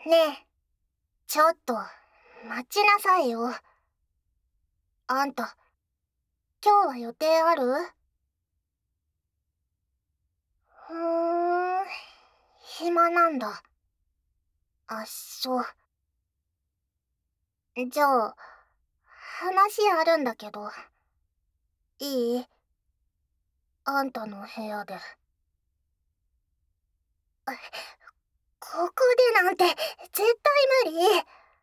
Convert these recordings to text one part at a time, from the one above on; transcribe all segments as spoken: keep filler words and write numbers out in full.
ねえ、ちょっと待ちなさいよ。あんた、今日は予定ある？ふーん、暇なんだ。あっしょ。じゃあ、話あるんだけど、いい？あんたの部屋で。あ、ここでなんて絶対無理。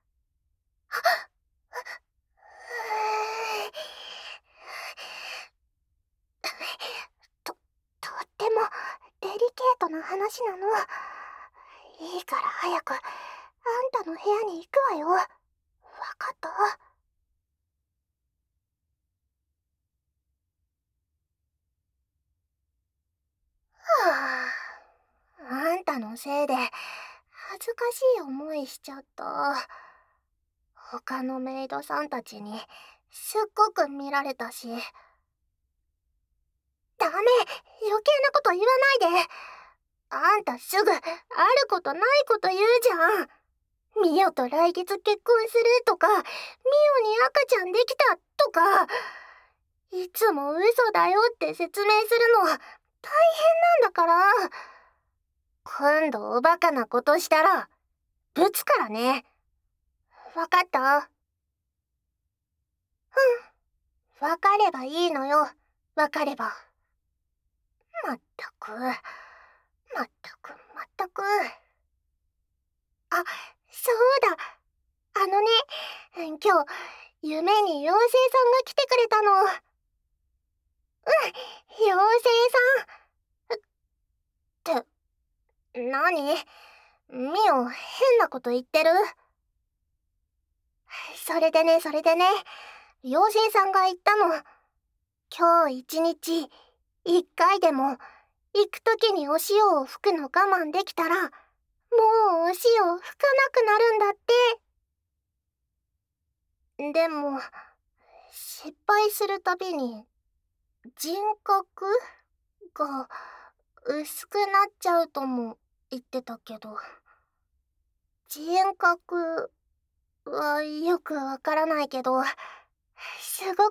と、とってもデリケートな話なの。いいから早くあんたの部屋に行くわよ。わかった？はあ、あんたのせいで恥ずかしい思いしちゃった。他のメイドさんたちにすっごく見られたし。ダメ、余計なこと言わないで。あんたすぐあることないこと言うじゃん。ミオと来月結婚するとか、ミオに赤ちゃんできたとか、いつも嘘だよって説明するの大変なんだから。今度おバカなことしたらぶつからね。わかった？うん、わかればいいのよ。わかれば。まったく、まったく、まったく。あ、そうだ。あのね、今日、夢に妖精さんが来てくれたの。うん、妖精さん。って、なに？ミオ、変なこと言ってる？それでね、それでね、妖精さんが言ったの。今日一日、一回でも、行くときにお塩を吹くの我慢できたら、もうお塩吹かなくなるんだって。でも、失敗するたびに、人格が薄くなっちゃうとも言ってたけど、人格はよくわからないけど、すごくない？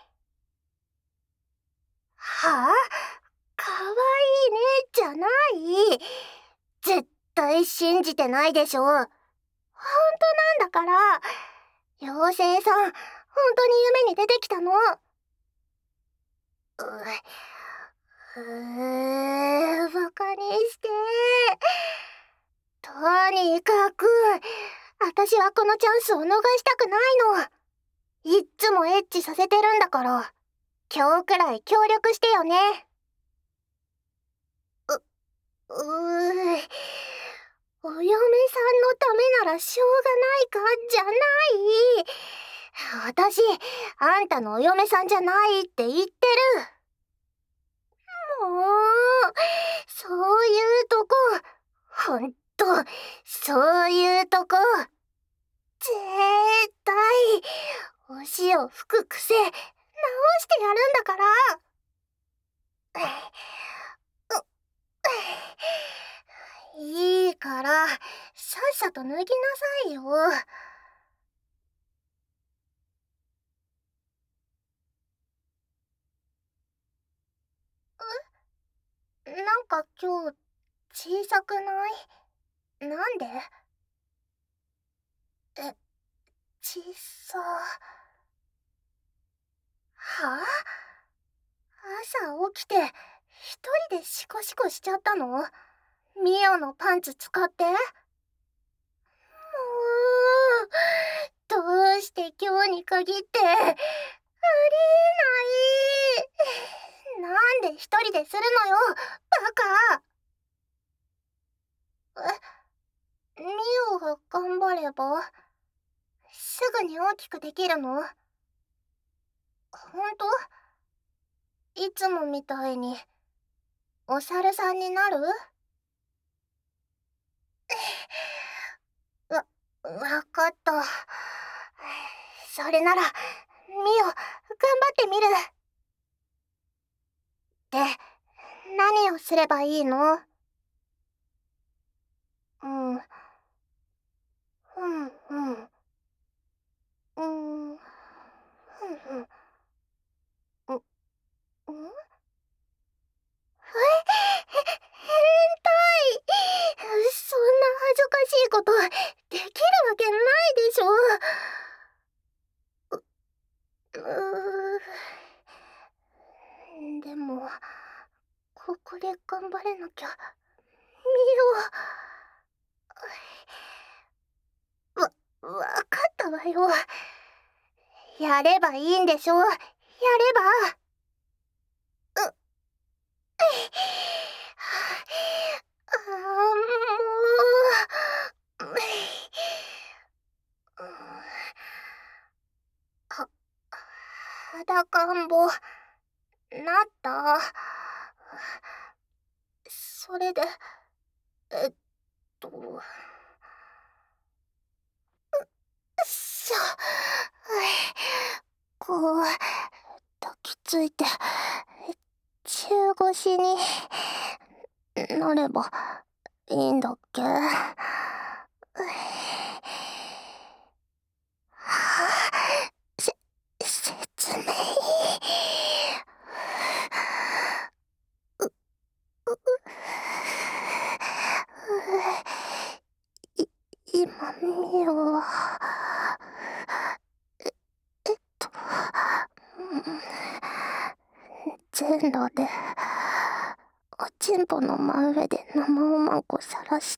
はあ？かわいいねじゃない。絶対信じてないでしょ。ほんとなんだから。妖精さん、ほんとに夢に出てきたの？う、うー、バカにして。とにかく、私はこのチャンスを逃したくないの。いっつもエッチさせてるんだから、今日くらい協力してよね。う、うー、お嫁さんのためならしょうがないかじゃない。私、あんたのお嫁さんじゃないって言ってる。もう、そういうとこ、ほんと、そういうとこ、ぜーったい、お塩吹く癖、直してやるんだから。いいから、さっさと脱ぎなさいよ。なんか今日、小さくない？なんで？え、小さ。はあ？朝起きて、一人でシコシコしちゃったの？ミオのパンツ使って？もう、どうして今日に限って、ありえない。なんで一人でするのよ、バカ。え、ミオが頑張れば、すぐに大きくできるの？ほんと？いつもみたいに、お猿さんになる？わ、わかった。それなら、ミオ、頑張ってみる。で、何をすればいいの？うん。 だよ。やればいいんでしょ。やれば。うっ。ああ、もう。は、裸んぼ、なった。それで、えっと、うっしょ。こう、抱きついて、中腰になればいいんだっけ。はあ、せ、説明。う、う、い、今、ミオは、え、えっと、全裸で、おちんぽの真上で生おまんこさらして、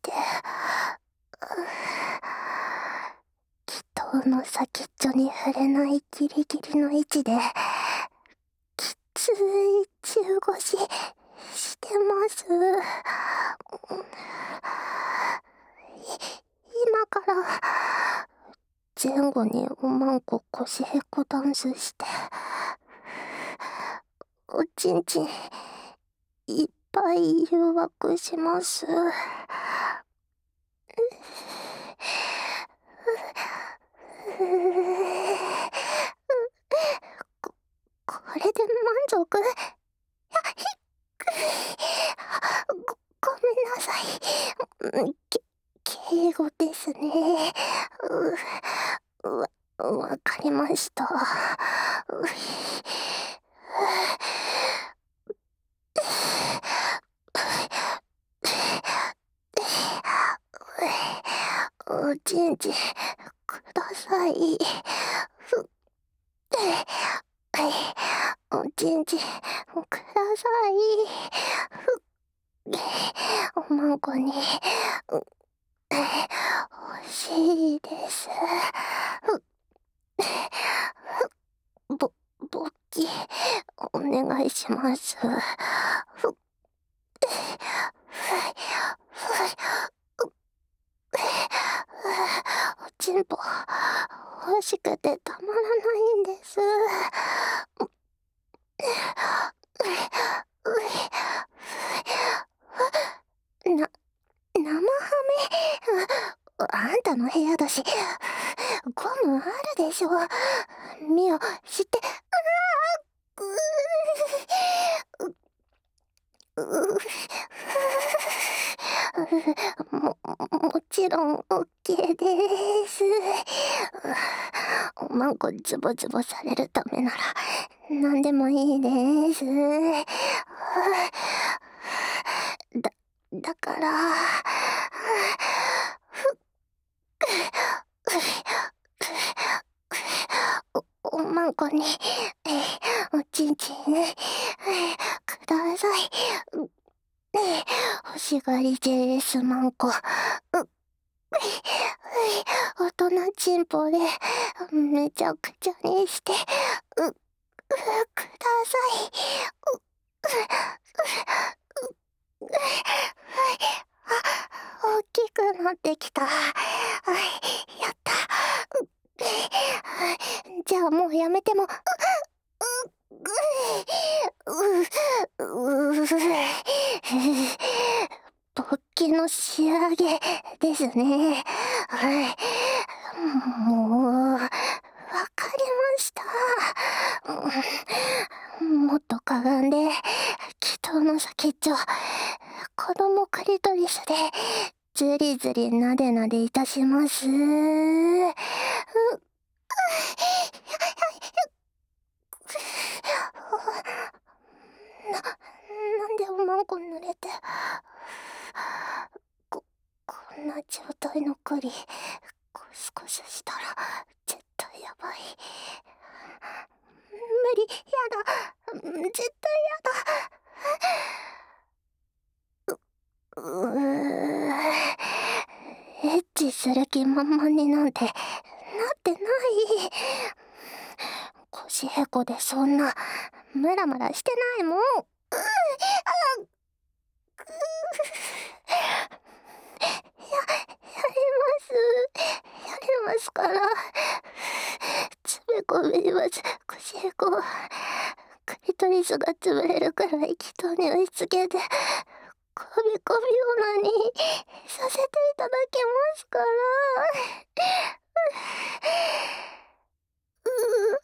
気筒の先っちょに触れないギリギリの位置で、きつい中腰してます。今から前後におまんこ腰へこダンスして、おちんちんいっぱい誘惑します。こ、これで満足？ご、ごめんなさい。け、敬語ですね。う、わ、わかりました。おちんちんください。おちんちんください。おまんこに欲しいです。ぼ、ぼっきお願いします。おちんぽ欲しくてたまらないんです。な、生ハメ？あんたの部屋だし、ゴムあるでしょ。ミオ、知って、あー、うううも、もちろん オーケー です。おまんこズボズボされるためなら何でもいいです。だ、だから、お、おまんこにおちんちんください。欲しがりです、まんこ。大人ちんぽでめちゃくちゃにして、う、ください。大きくなってきた。やった。じゃあもうやめても。う、う、う、う、勃起の仕上げですね。はい。もう、わかりました。もっとかがんで、気筒の先っちょ、子供クリトリスで、ずりずりなでなでいたします。う、な、なんでおまんこ濡れて、こ、こんな状態の栗、ゴシゴシしたら、絶対やばい。無理、やだ、絶対やだ。う、うー、エッチする気満々になんて、なってないい。腰へこでそんなムラムラしてないもん。うー、あ、くー、や、やります。やりますから。つべこべります。腰へこ。クリトリスが潰れるくらい気筒に押し付けて、こびこびオナにさせていただきますから。うう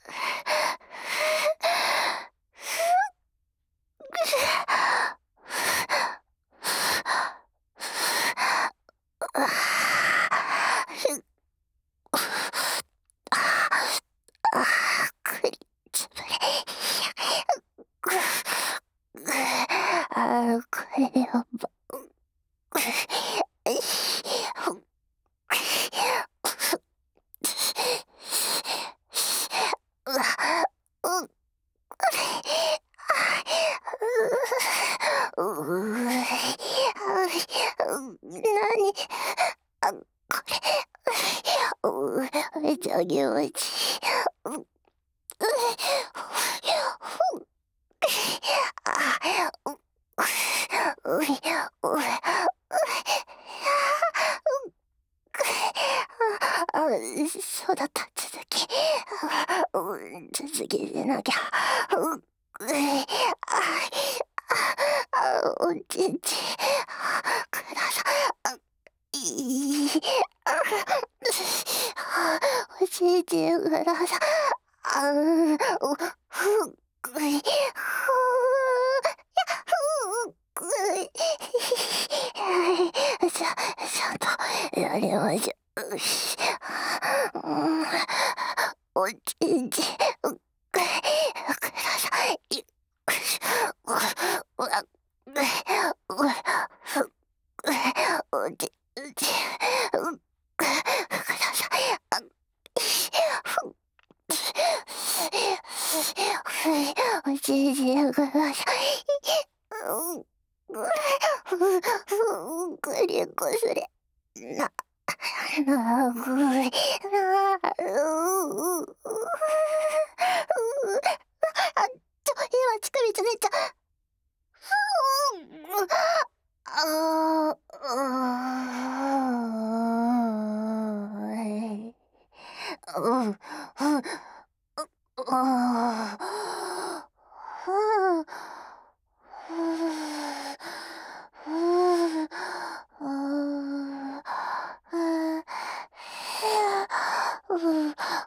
くりつぶれ。ああ、これやば。うわ、う、う、う、なに、あ、これ、う、めちゃ気持ちいい。う、う、あ、う、う、う、あ、そうだった、続き。う、続きでなきゃ。う、う、あ、あ、おちんち、ください。いい、おちんちください。あ、う、ふ、くい、ふ、ふ、くい。ちゃ、ちゃんとやりましょう。し、うん、おちんち、く、ください。う、う、う、う、ふ、おちんち、う、ください。あ、ふ、おちんちください。うん、くりこすれ。な、なぐい、な、う、う、あ、ちょ、今乳首つねっちゃ。ふう、ああ、うん、ふ、ああ、ふう、ふう、ふう、ああ、う、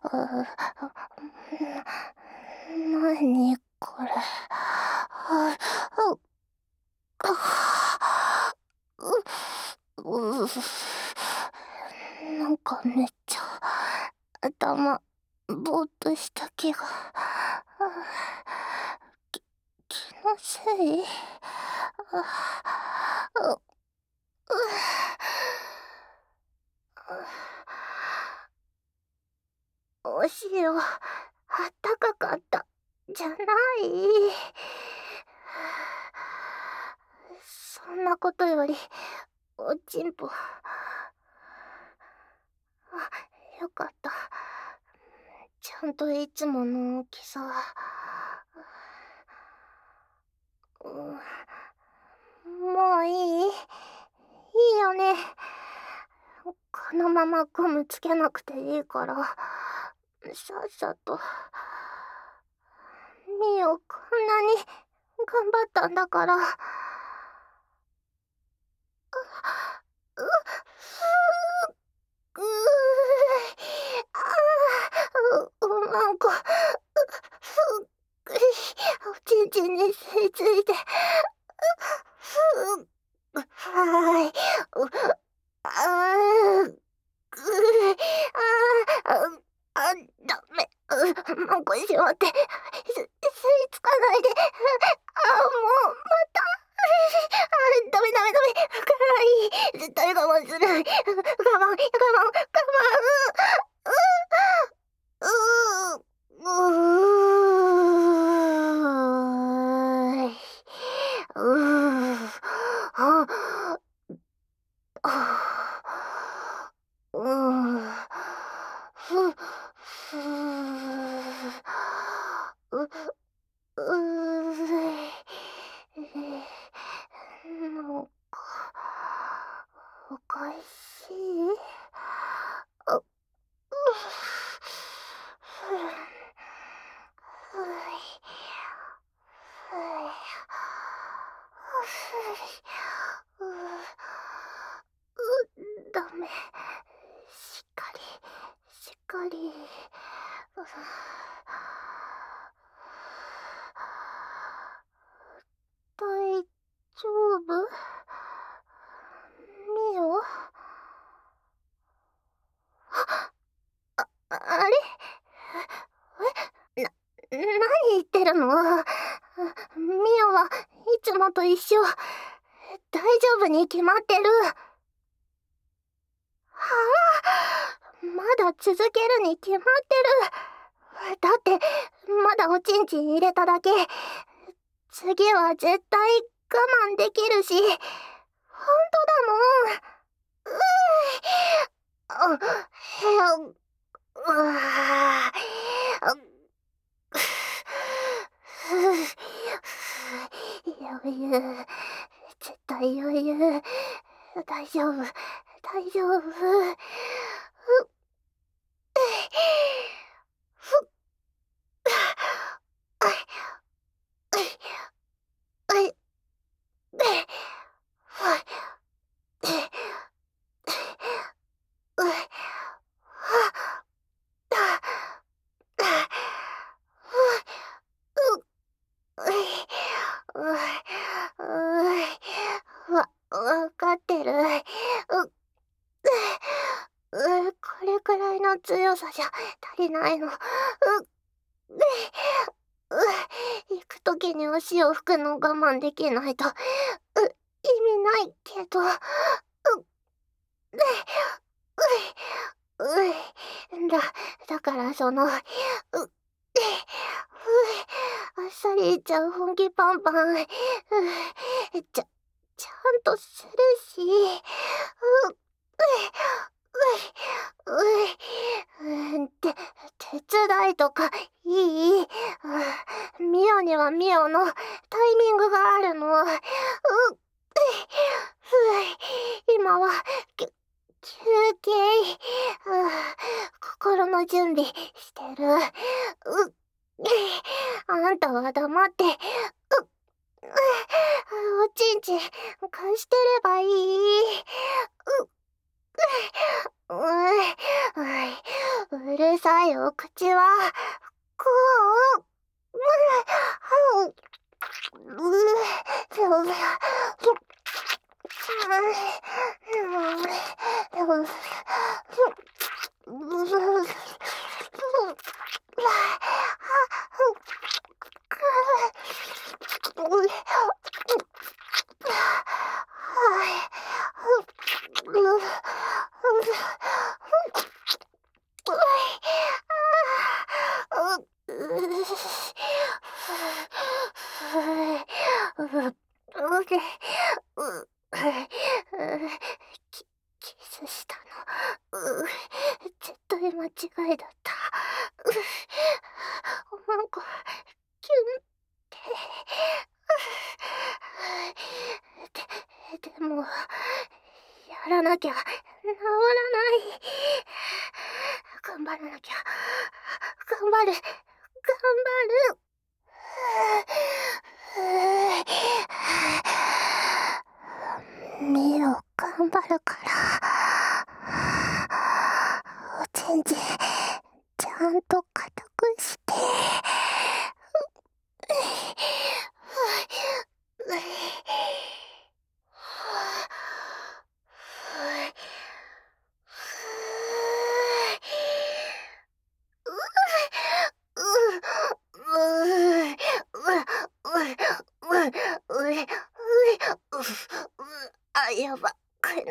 なにこれ。あ、あ、う、う、なんかめっちゃ頭ぼーっとした気が。き、気のせい。あ、う、お塩、あったかかった、じゃない。そんなことより、おちんぽ。あ、よかった。ちゃんといつもの大きさ。うん、もういい？いいよね。このままゴムつけなくていいから、さっさと。ミオ、こんなに頑張ったんだから。う、う、ふう、う、ああ、う、なんか、ふっくり、おちんちんに吸い付いて、ふう、はーい、う、ああ、く、ああ、あ、ダメ、う、もうこしまって、す、吸い付かないで、あ、もう、また、あ、ダメダメダメ、辛い、絶対我慢する、我慢、我慢、我慢、う、う、うーい、うー、あ、あ、うー、ふ、 おかしい。あ、うふふふうダメ。しっかりしっかり。大丈夫？ミオ？あ、あれ？え？な、何言ってるの？ミオはいつもと一緒。大丈夫に決まってる。はあ、まだ続けるに決まってる。だってまだおちんちん入れただけ。次は絶対我慢できるし、ほんとだもん。うー、うわ余裕、絶対余裕。大丈夫、大丈夫。わ、わかってる。う、う、これくらいの強さじゃ足りないの。う、う、行くときに足を拭くの我慢できないと、う、意味ないけど、う、う、う、だ、だからその、う、あっさりちゃん本気パンパン、う、ちゃ、ちゃんとするし、う、う、う、う、て、手伝いとかいい？ミオにはミオのタイミングがあるの。う、う、今は、きゅ、休憩。心の準備してる。う、あんたは黙って、う、おちんちん貸してればいい。う、う、うるさいお口は、こう、う、う、キ、キスしたの。う、絶対間違いだった。う、なんか、キュンって。で、でも、やらなきゃ治らない。頑張らなきゃ。頑張る。頑張る。ミオ、頑張るから。おちんちん、ちゃんと固くして。あ、やばくない。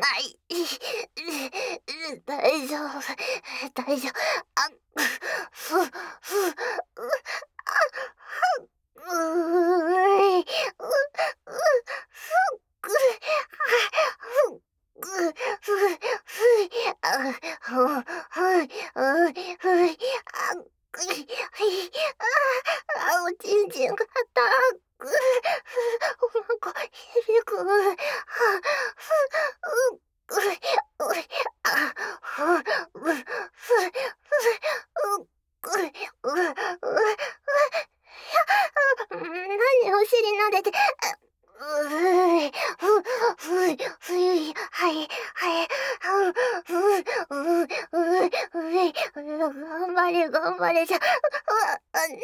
大丈夫、大丈夫。あ、ふ、ふ、あ、う、う、おちんちんがたく、なんか響く。 れ頑張れじゃ、あ、ない。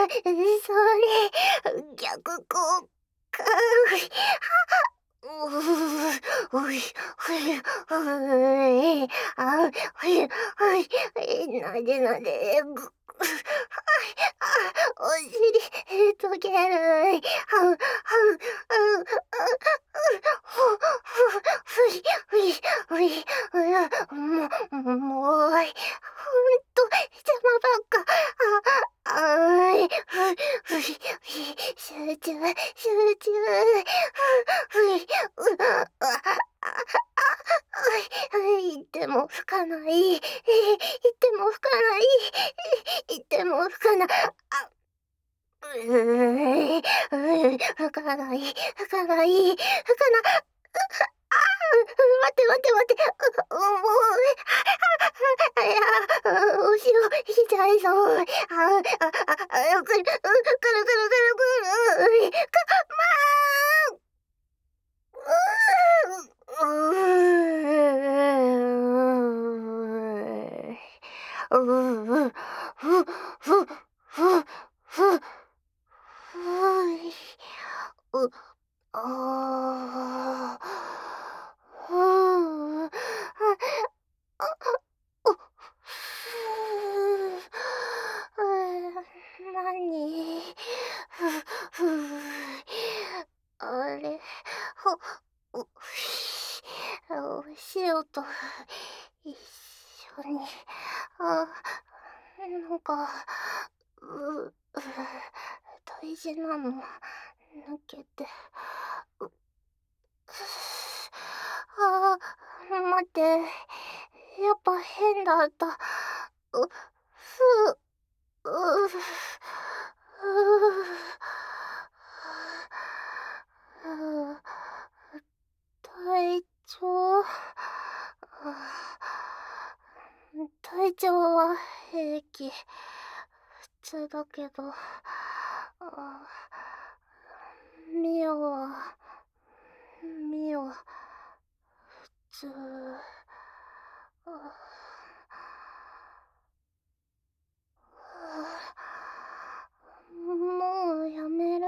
それ、逆効果。うううい、ふい、うい、あ、ふい、ふい、なでなで、ぐ、はい、あ、お尻、溶ける。はう、はう、う、う、う、ふ、ふ、ふい、ふい、ふい、う、もう、もう、ほんと、邪魔ばっか。あ、あい、ふ、ふい、ふい、集中、集中。ふい、う、あ、あ、いても吹かない。いても吹かない。いても吹かない。あ、うー、吹かない。吹かない。吹かな、あ、待って待って待って。う、もう、あ、いや、後ろ、引いちゃいそう。あ、あ、あ、くる、くるくるくるくる。か、まあ、うーん。うー、ふ、ふ、ふ、ふ、ふい。う、ああ、ふう、あ、あ、あ、ふう、なに、ふ、ふ、あれ、ほ、う、お塩と一緒に、あ、なんか、う、う、大事なの抜けて、う、あ、待って、やっぱ変だった。う、ふ、う、う、う、体調、体調は平気。普通だけど、あ、ミオは、ミオ、普通。あ、もうやめる？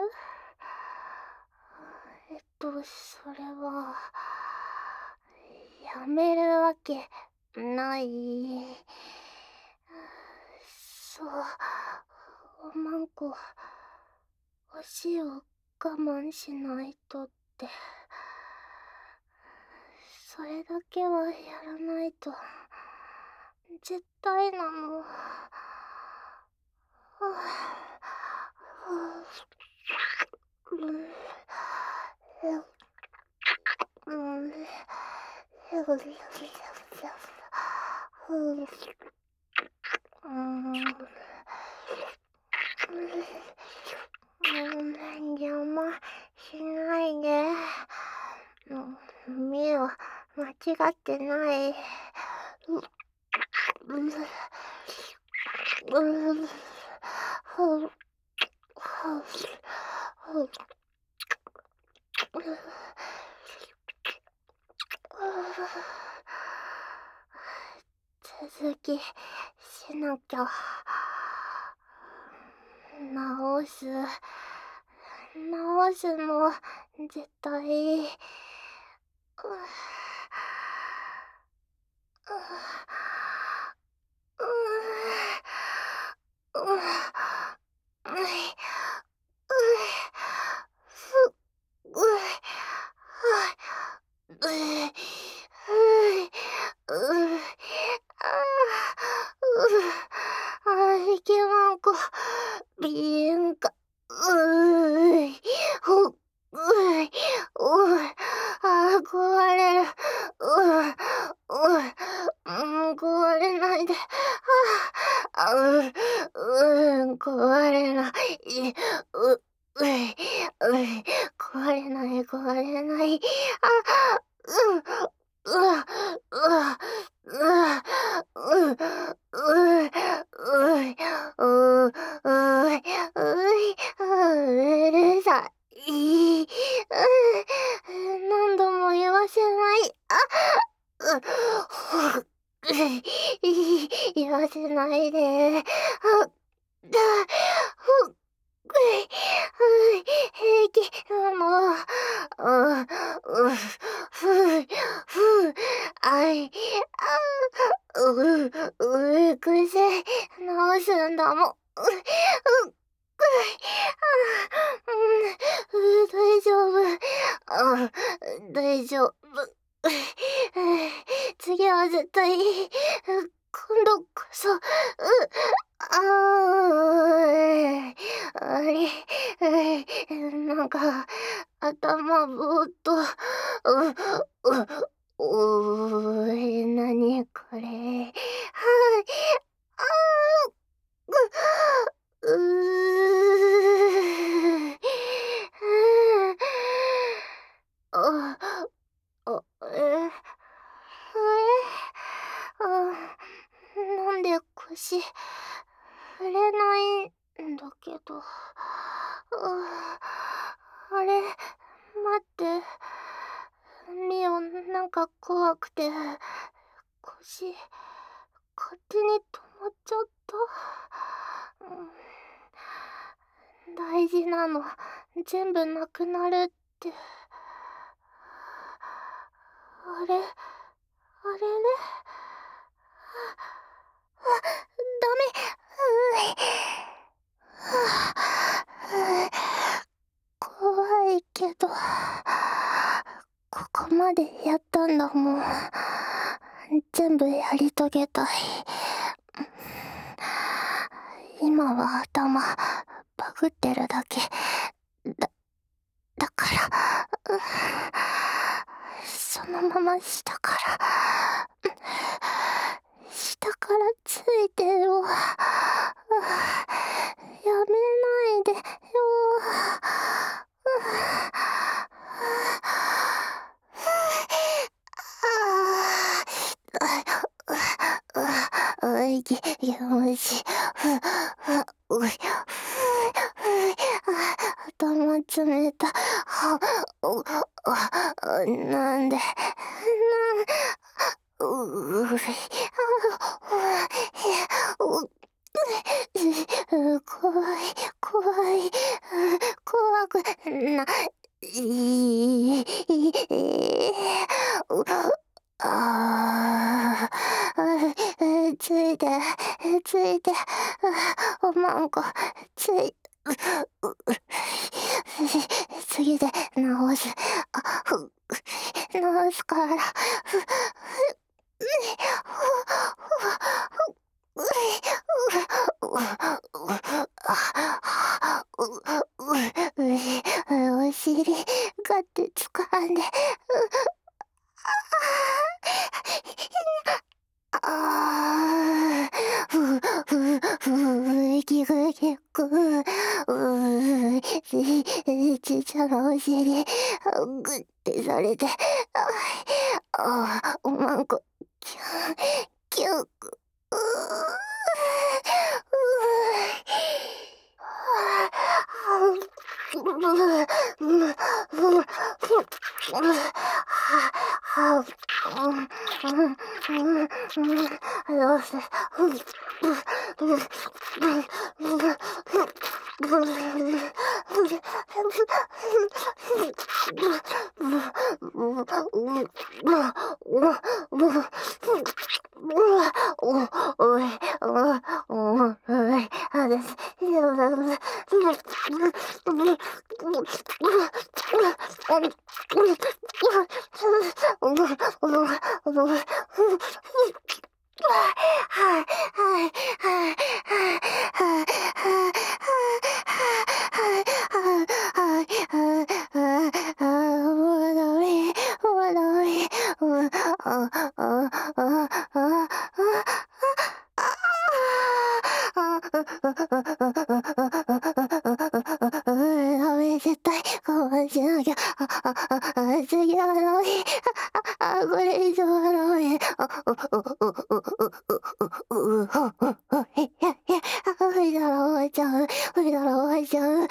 えっと、それは、やめるわけない。そう、おまんこ、お塩我慢しないとって。それだけはやらないと。絶対なの。うん。うん。邪魔しないで。ミオ、間違ってない。う、う、う、ふ、ふ、ふ、続きしなきゃ。直す。直すの、絶対。う、う、う、う、う、ふ、う、は、う、ふい、う、あ、う、あ、いけまんこ、ビンか、うい、ほ、うい、う、あ、壊れる、う、う、うん、壊れないで、あ、う、うん、壊れない、う、うい、うい、壊れない、壊れない、あ、うん、うわ、うわ、うわ、う、う、う、うい、う、うい、うい、うるさい。う、何度も言わせない。あ、う、ほ、い、い、 わせないで。あ、だ、ふ、うい、うい、平気、もう、う、う、ふう、ふう、あい、あ、う、う、癖、直すんだもん。う、う、くい、あ、うん、大丈夫。あ、大丈夫。次は絶対、今度こそ、う、あー、あれ、なんか、頭ぼーっと、う、う、おい、なにこれ。はい、あー、う、うー、あ、あ、え、え、あ、なんで腰、振れないんだけど。あ、あれ、待って。ミオ、なんか怖くて、腰、勝手に止まっちゃった。うん、大事なの、全部なくなるって。あれ、あれれ、あ、ダメ。うぅ、怖いけど、ここまでやったんだもん。全部やり遂げたい。今は頭バグってるだけだ、だから、そのまま下から下からついてよ。やめないでよ。おい、よし。おい、頭冷た。なんで、うう、怖い、怖い、怖くない。ああ、ついて、ついて、おまんこ、つい、次で直す。直すから。お尻、ガッて掴んで。ああ、ふ、ふ、ふ、息が結構、うー、ちっちゃなお尻、ぐってされて、ああ、おまんこ、キュン、キュン、うー、絶対我慢しなきゃ。次はダメ。これ以上はダメ。ふいだら終わっちゃう。ふいだら終わっちゃう。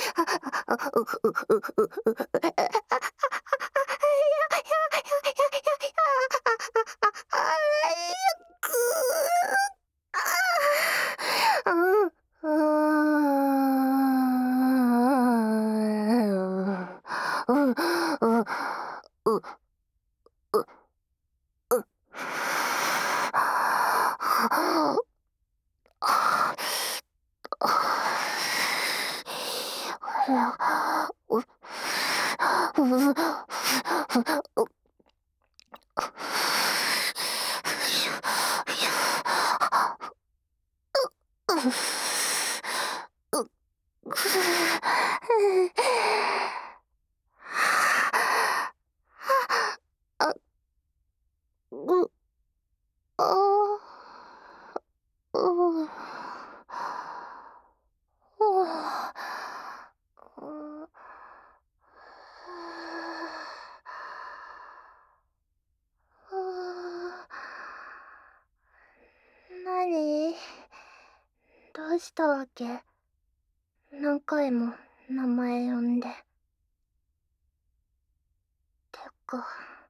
う、ふあ、ぐ、あう、う、なに？どうしたわけ？何回も名前呼んで。てか、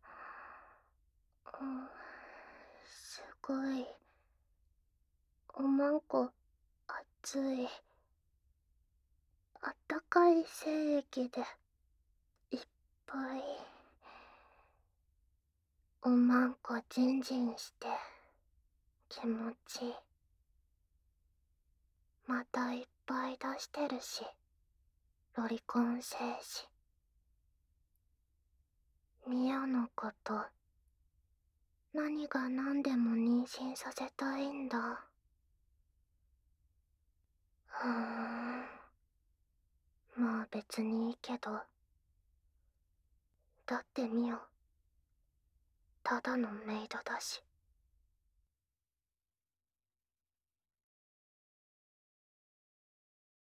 うん、すごい。おまんこ、熱い。あったかい精液で、いっぱい。おまんこジンジンして、気持ちいい。またいっぱい出してるし、ロリコン精子。ミオのこと、何が何でも妊娠させたいんだ。ふーん。まあ別にいいけど。だってミオ、ただのメイドだし。